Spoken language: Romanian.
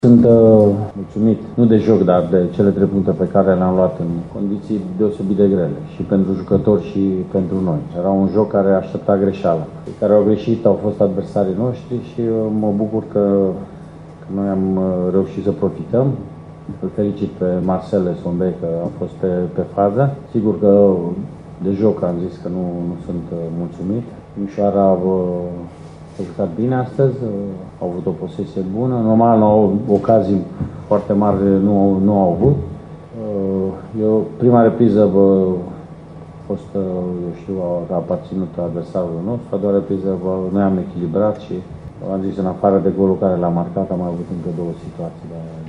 Sunt mulțumit, nu de joc, dar de cele 3 puncte pe care le-am luat în condiții deosebit de grele. Și pentru jucători și pentru noi. Era un joc care aștepta greșeala. Cei care au greșit au fost adversarii noștri și mă bucur că noi am reușit să profităm. Îl felicit pe Marcel Sombei că a fost pe fază. Sigur că de joc am zis că nu sunt mulțumit. Mișoara a jucat bine astăzi, au avut o posesie bună. Normal, ocazii foarte mari nu au avut. Prima repriză a fost, a aparținut adversarul nostru. A doua repriză noi am echilibrat și am zis, în afară de golul care l-a marcat, am avut încă 2 situații.